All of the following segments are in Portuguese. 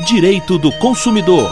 Direito do consumidor.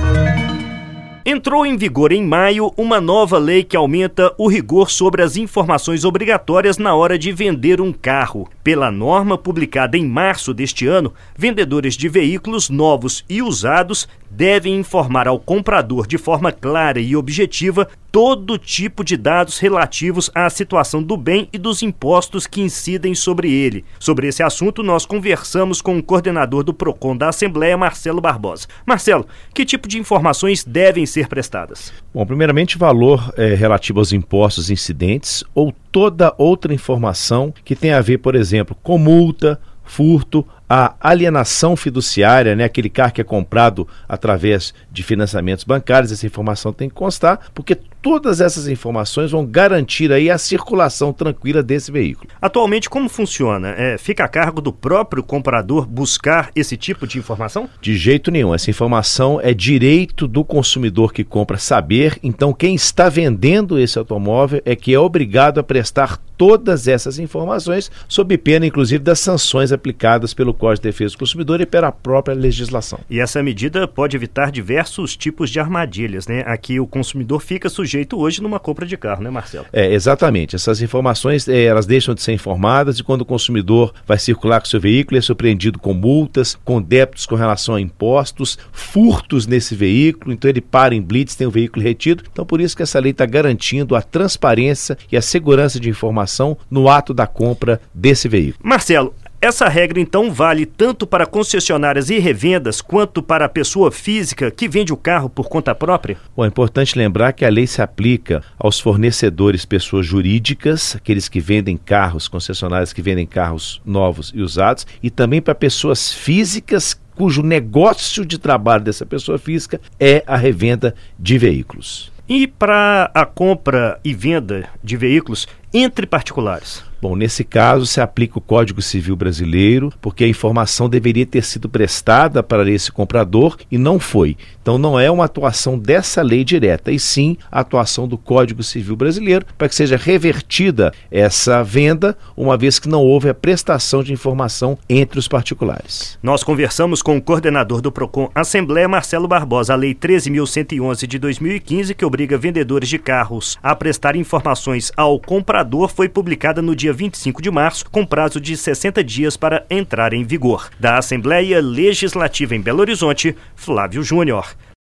Entrou em vigor em maio uma nova lei que aumenta o rigor sobre as informações obrigatórias na hora de vender um carro. Pela norma publicada em março deste ano, vendedores de veículos novos e usados devem informar ao comprador de forma clara e objetiva todo tipo de dados relativos à situação do bem e dos impostos que incidem sobre ele. Sobre esse assunto, nós conversamos com o coordenador do PROCON da Assembleia, Marcelo Barbosa. Marcelo, que tipo de informações devem ser prestadas? Bom, primeiramente, valor relativo aos impostos incidentes ou toda outra informação que tenha a ver, por exemplo, com multa, furto, a alienação fiduciária, aquele carro que é comprado através de financiamentos bancários. Essa informação tem que constar, porque todas essas informações vão garantir aí a circulação tranquila desse veículo. Atualmente, como funciona? Fica a cargo do próprio comprador buscar esse tipo de informação? De jeito nenhum. Essa informação é direito do consumidor que compra saber. Então, quem está vendendo esse automóvel é que é obrigado a prestar todas essas informações, sob pena, inclusive, das sanções aplicadas pelo Código de Defesa do Consumidor e pela própria legislação. E essa medida pode evitar diversos tipos de armadilhas, a que o consumidor fica sujeito hoje numa compra de carro, Marcelo? Exatamente. Essas informações, elas deixam de ser informadas e quando o consumidor vai circular com seu veículo, é surpreendido com multas, com débitos com relação a impostos, furtos nesse veículo, então ele para em blitz, tem o veículo retido. Então, por isso que essa lei está garantindo a transparência e a segurança de informação no ato da compra desse veículo. Marcelo, essa regra, então, vale tanto para concessionárias e revendas quanto para a pessoa física que vende o carro por conta própria? Bom, é importante lembrar que a lei se aplica aos fornecedores, pessoas jurídicas, aqueles que vendem carros, concessionárias que vendem carros novos e usados, e também para pessoas físicas cujo negócio de trabalho dessa pessoa física é a revenda de veículos. E para a compra e venda de veículos entre particulares? Bom, nesse caso se aplica o Código Civil Brasileiro, porque a informação deveria ter sido prestada para esse comprador e não foi. Então não é uma atuação dessa lei direta, e sim a atuação do Código Civil Brasileiro para que seja revertida essa venda, uma vez que não houve a prestação de informação entre os particulares. Nós conversamos com o coordenador do PROCON Assembleia, Marcelo Barbosa. A Lei 13.111 de 2015, que obriga vendedores de carros a prestar informações ao comprador, foi publicada no dia 25 de março, com prazo de 60 dias para entrar em vigor. Da Assembleia Legislativa em Belo Horizonte, Flávio Júnior.